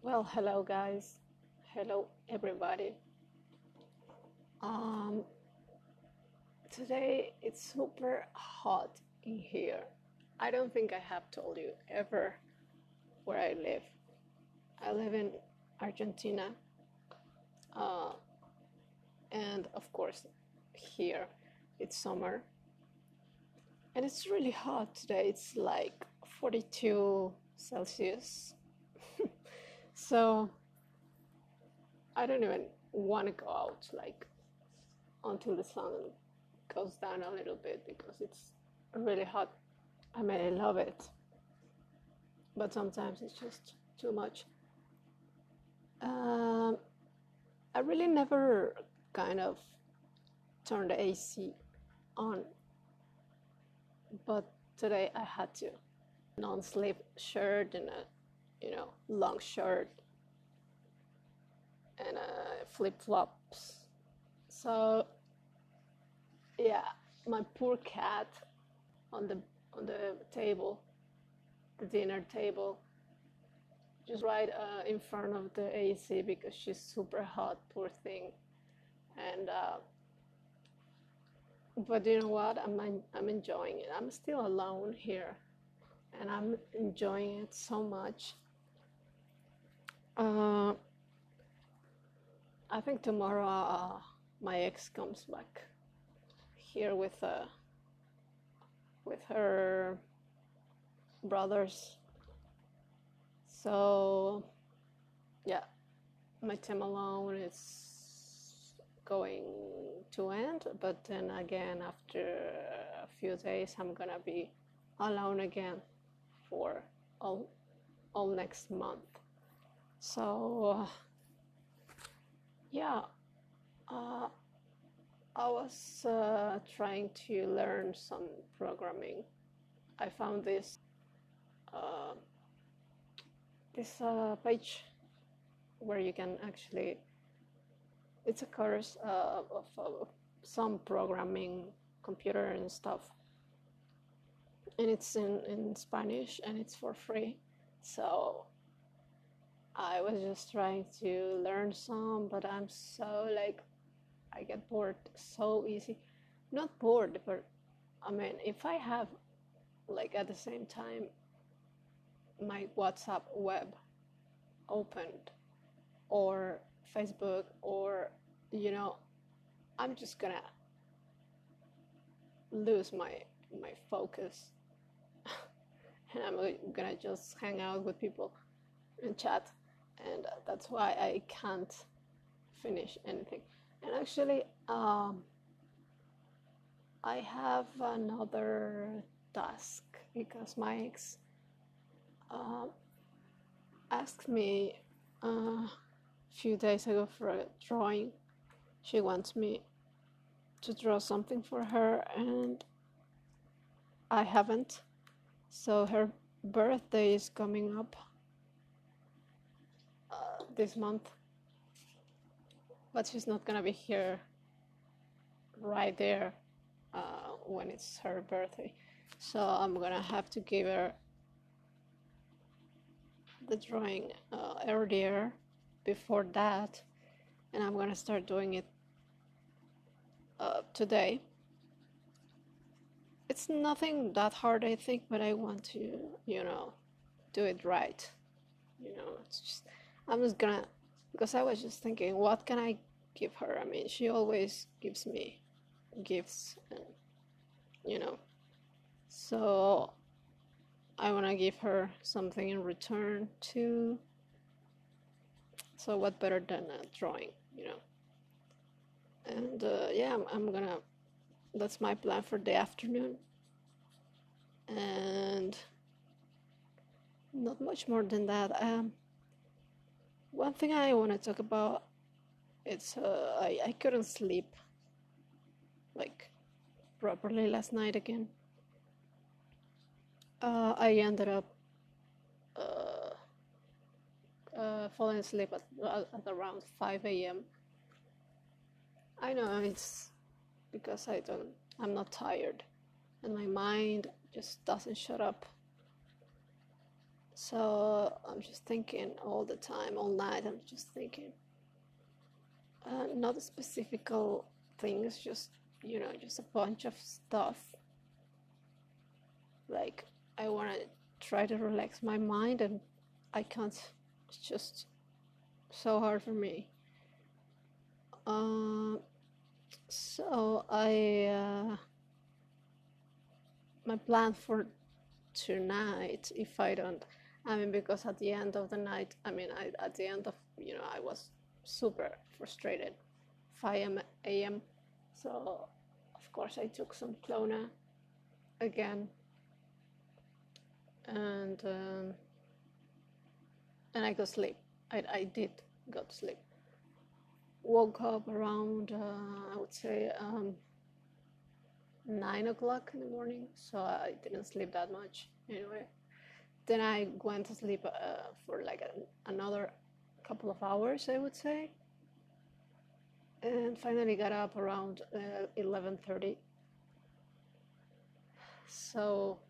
Well, hello guys. Hello everybody. Um, Today it's super hot in here. I don't think I have told you ever where I live. I live in Argentina, uh, and of course, here it's summer, and it's really hot today. It's like 42 Celsius. So I don't even want to go out like until the sun goes down a little bit because it's really hot. I mean, I love it, but sometimes it's just too much. Um, I really never kind of turn the AC on, but today I had to. Non-sleeve shirt and a long shirt and flip-flops. So yeah, my poor cat on the table, the dinner table, just right in front of the AC because she's super hot, poor thing. And but you know what? I'm enjoying it. I'm still alone here, and I'm enjoying it so much. Uh, I think tomorrow my ex comes back here with her brothers. So yeah, my time alone is going to end, but then again after a few days I'm gonna be alone again for all next month. So yeah, uh, I was trying to learn some programming. I found uh, this page where you can actually, it's a course of some programming, computer and stuff, and it's in Spanish and it's for free. So I was just trying to learn some, but I'm so like, I get bored so easy. Not bored, but I mean, if I have like at the same time my WhatsApp web opened or Facebook or I'm just gonna lose my focus and I'm gonna just hang out with people and chat, and that's why I can't finish anything. And actually, I have another task because my ex uh, asked me a few days ago for a drawing. She wants me to draw something for her, and I haven't. So her birthday is coming up this month, but she's not gonna be here right there when it's her birthday. So I'm gonna have to give her the drawing earlier before that, and I'm gonna start doing it today. It's nothing that hard, I think, but I want to, do it right. It's just, I'm just gonna, because I was just thinking, what can I give her? I mean, she always gives me gifts, and so I want to give her something in return too. So what better than a drawing, And yeah, I'm gonna. That's my plan for the afternoon, and not much more than that. One thing I want to talk about, it's I couldn't sleep like properly last night again. I ended up falling asleep at around 5 a.m. I know it's because I'm not tired, and my mind just doesn't shut up. So I'm just thinking all the time, all night. I'm just thinking, not specific things, just just a bunch of stuff. Like I want to try to relax my mind, and I can't. It's just so hard for me. So my plan for tonight, if I don't, I mean, because at the end of the night, I mean, at the end of, I was super frustrated, 5 a.m. So, of course, I took some Clona again, and I go to sleep. I did go to sleep. Woke up around, I would say, 9 o'clock in the morning, so I didn't sleep that much anyway. Then I went to sleep for like another couple of hours, I would say, and finally got up around 11:30. So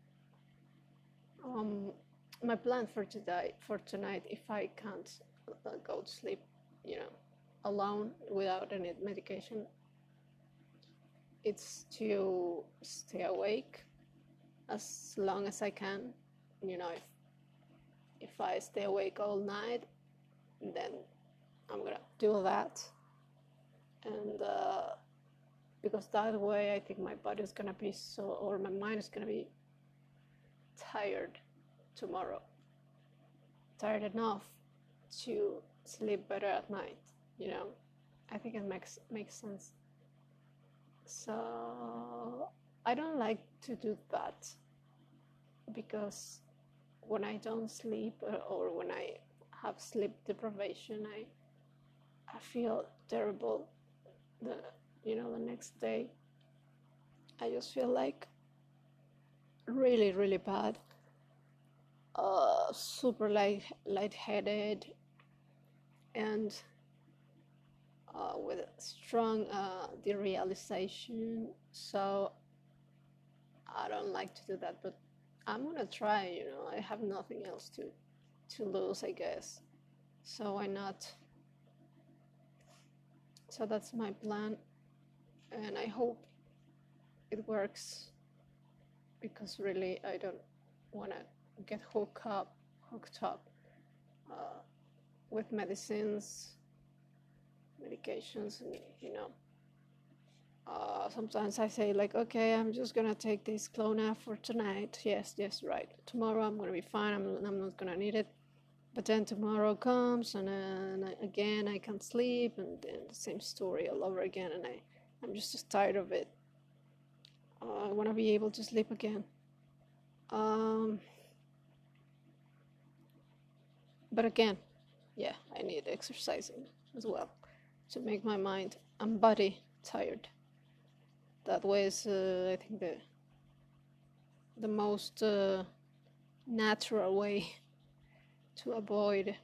my plan for tonight, if I can't go to sleep, alone without any medication, it's to stay awake as long as I can. If I stay awake all night, then I'm gonna do that, and because that way I think my body is gonna be or my mind is gonna be tired tomorrow, tired enough to sleep better at night. I think it makes sense. So I don't like to do that, because when I don't sleep, or when I have sleep deprivation, I feel terrible. The next day, I just feel like really, really bad. Super lightheaded, and with strong derealization. So I don't like to do that, but I'm gonna try. I have nothing else to lose, I guess. So why not? So that's my plan, and I hope it works, because really I don't want to get hooked up with medications, and sometimes I say, like, okay, I'm just gonna take this Clona for tonight. Yes, right. Tomorrow I'm gonna be fine. I'm not gonna need it. But then tomorrow comes, and again I can't sleep, and then the same story all over again, and I'm just tired of it. I want to be able to sleep again. But again, yeah, I need exercising as well to make my mind and body tired. That way is, I think, the most natural way to avoid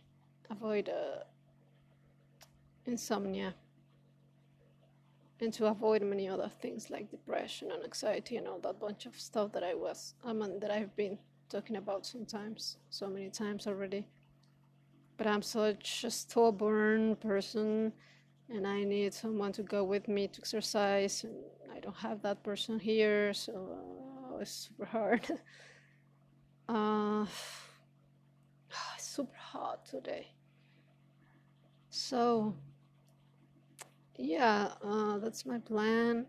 insomnia, and to avoid many other things like depression and anxiety and all that bunch of stuff that that I've been talking about so many times already. But I'm such a stubborn person, and I need someone to go with me to exercise, and I don't have that person here, so it's super hard. It's super hot today. So yeah, that's my plan.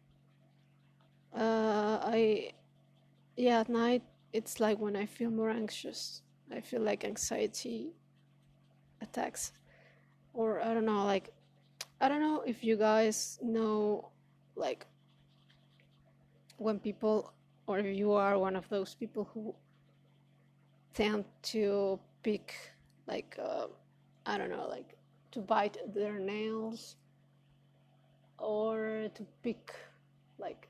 At night, it's like when I feel more anxious. I feel like anxiety attacks, or I don't know, like, I don't know if you guys know, like, when people, or if you are one of those people who tend to pick, like, I don't know, like, to bite their nails, or to pick, like,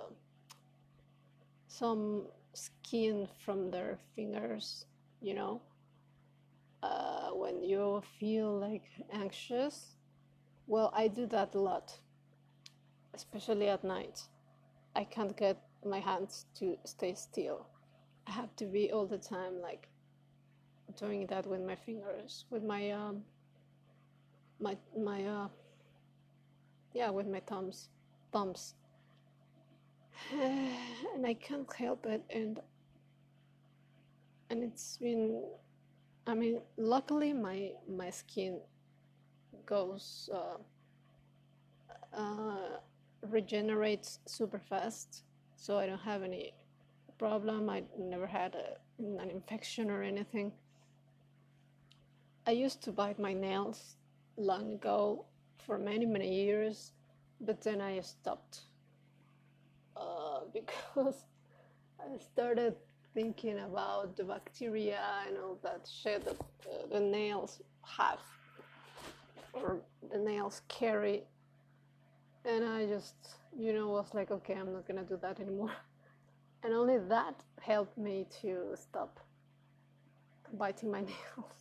some skin from their fingers, when you feel like anxious. Well, I do that a lot, especially at night. I can't get my hands to stay still. I have to be all the time, like, doing that with my fingers, with my yeah, with my thumbs, and I can't help it, and it's been. I mean, luckily my skin goes uh, regenerates super fast, so I don't have any problem. I never had an infection or anything. I used to bite my nails long ago for many years, but then I stopped because I started thinking about the bacteria and all that shit that the nails have or the nails carry, and I just was like, okay, I'm not gonna do that anymore. And only that helped me to stop biting my nails.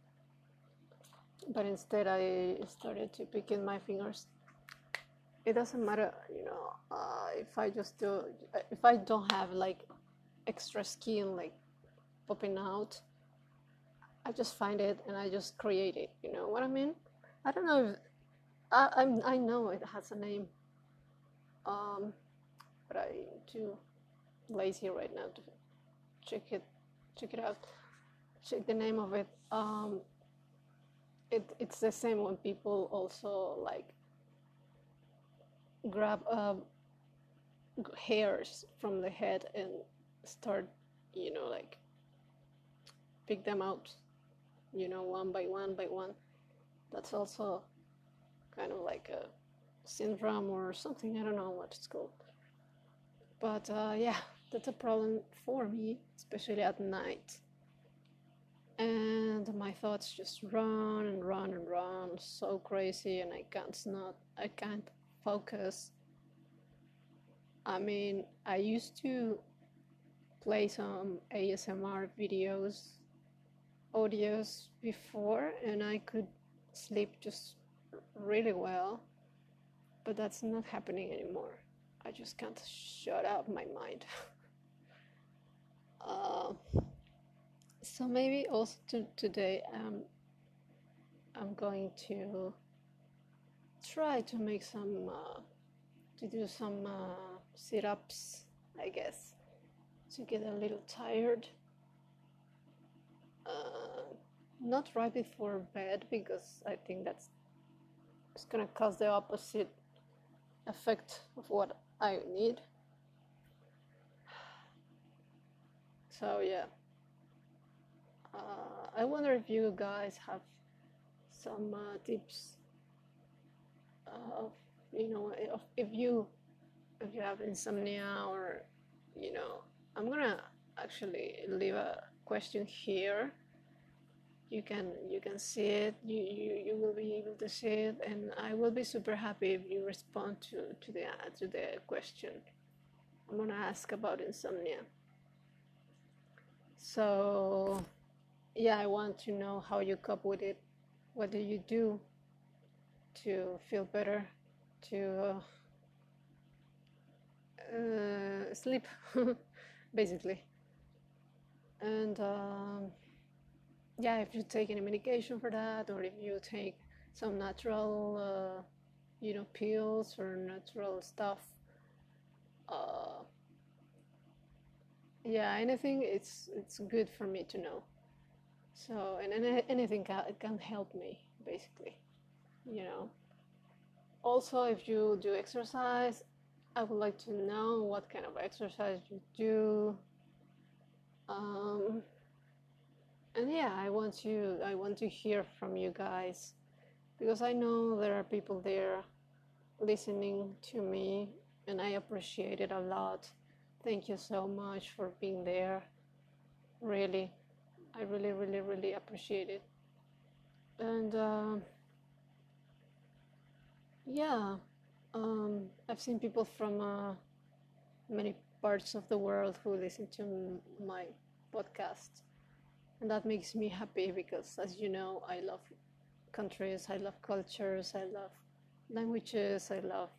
But instead I started to pick in my fingers. It doesn't matter, if I don't have like extra skin like popping out, I just find it and I just create it. You know what I mean? I don't know if I know it has a name, but I'm too lazy right now to check it out, check the name of it. It's the same when people also like grab hairs from the head and start, like pick them out, one by one. That's also kind of like a syndrome or something. I don't know what it's called. But yeah, that's a problem for me, especially at night. And my thoughts just run and run and run so crazy, and I can't focus. I mean, I used to play some ASMR audios before, and I could sleep just really well, but that's not happening anymore. I just can't shut up my mind. So maybe also today I'm going to try to make to do some sit-ups, I guess, to get a little tired. Not right before bed, because I think it's gonna cause the opposite effect of what I need. So yeah, I wonder if you guys have some tips of if you have insomnia, or I'm gonna actually leave a question here. You can see it. You will be able to see it, and I will be super happy if you respond to the question I'm gonna ask about insomnia. So yeah, I want to know how you cope with it. What do you do to feel better, to sleep, basically? And yeah, if you take any medication for that, or if you take some natural, pills or natural stuff. Yeah, anything. It's good for me to know. So, and anything can help me, basically. Also, if you do exercise, I would like to know what kind of exercise you do. And yeah, I want to hear from you guys, because I know there are people there listening to me, and I appreciate it a lot. Thank you so much for being there. Really, I really appreciate it. And yeah, I've seen people from many parts of the world who listen to my podcast, and that makes me happy, because, as you know, I love countries, I love cultures, I love languages, I love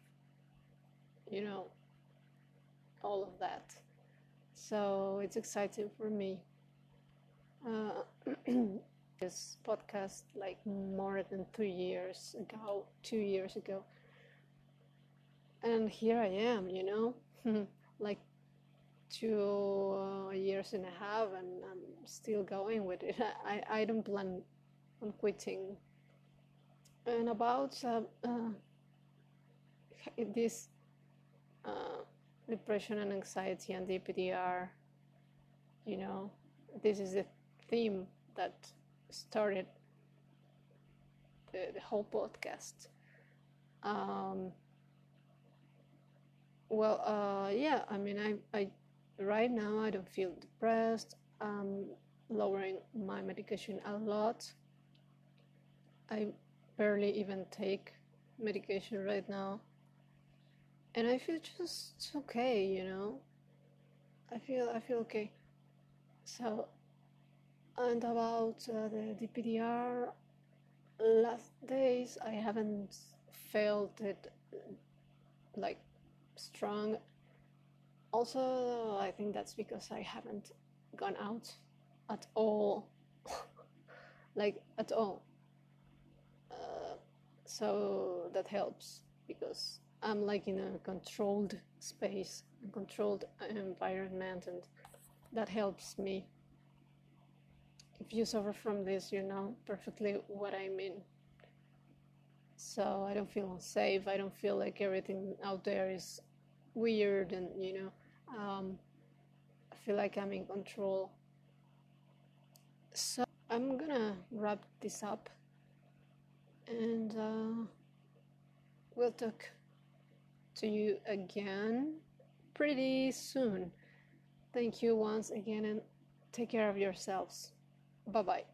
all of that. So it's exciting for me. uh, this podcast like more than 3 years ago, 2 years ago, and here I am, like 2 years and a half, and I'm still going with it. I don't plan on quitting. And about this uh, depression and anxiety and DPDR, this is the theme that started the whole podcast. Yeah, I mean, I right now I don't feel depressed. I'm lowering my medication a lot. I barely even take medication right now, and I feel just okay. I feel okay. So, and about the DPDR, last days I haven't felt it like strong. Also, I think that's because I haven't gone out at all, like at all. So that helps because I'm like in a controlled space, a controlled environment, and that helps me. If you suffer from this, you know perfectly what I mean. So I don't feel unsafe. I don't feel like everything out there is weird, and I feel like I'm in control. So I'm gonna wrap this up, and we'll talk to you again pretty soon. Thank you once again, and take care of yourselves. Bye bye.